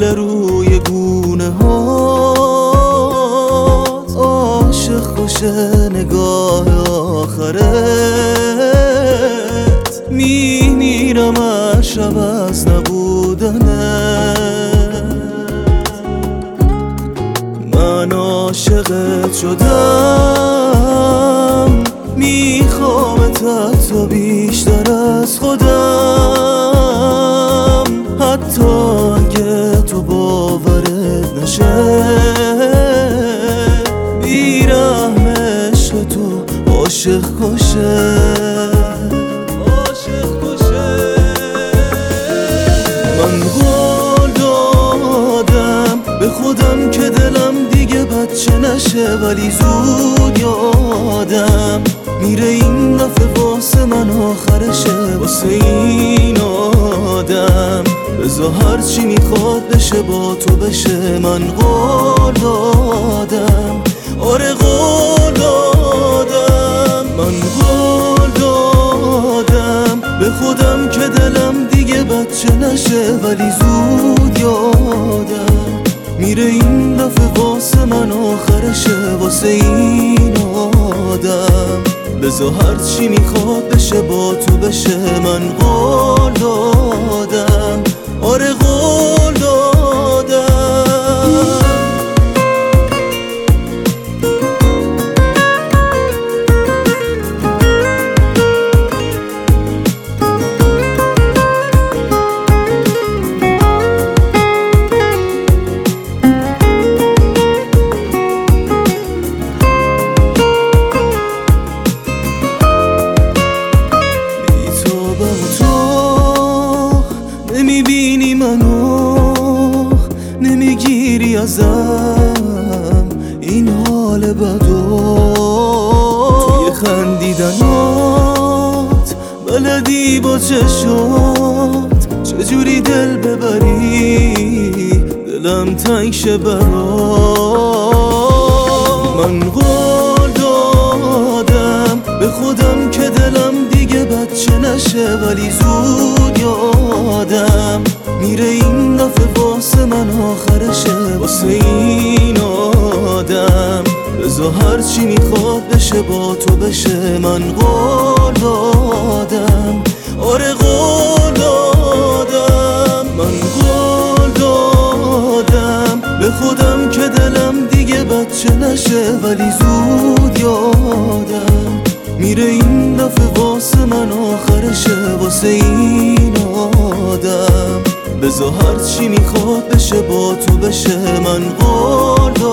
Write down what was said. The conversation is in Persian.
روی گونه هات، عاشق خوشه نگاه آخرت، میمیرم هر شب از نبودنت. من عاشقت شدم، میخوامت حتی بیشتر از خودم، حتی اگه تو باورت نشه. بیرحم عشق تو عاشق کشه، عاشق کشه. من قول دادم به خودم که دلم دیگه بچه نشه، ولی زود یادم میره این دفعه واسه من آخرشه. واسه این آدم بذار هرچی میخواد بشه با تو بشه. من قول دادم، آره قول دادم، من قول دادم به خودم که دلم دیگه بچه نشه، ولی زود یادم میره این دفعه واسه من آخرشه. واسه این آدم بذار هرچی میخواد بشه با تو بشه. من قول دادم، آره قول دادم. نمیبینی منو، نمیگیری ازم این حال بدو. توی خندیدنات بلدی با چشات چجوری دل ببری، دلم تنگ شه برات. من قول دادم به خودم که دلم دیگه بچه نشه، ولی زود یادم میره این دفعه واسه من آخرشه. واسه این آدم بذار هرچی میخواد بشه با تو بشه. من قول دادم، آره قول دادم، من قول دادم به خودم که دلم دیگه بچه نشه، ولی زود یادم میره این دفعه واسه من آخرشه. واسه این آدم بذار هرچی میخواد بشه با تو بشه. من قول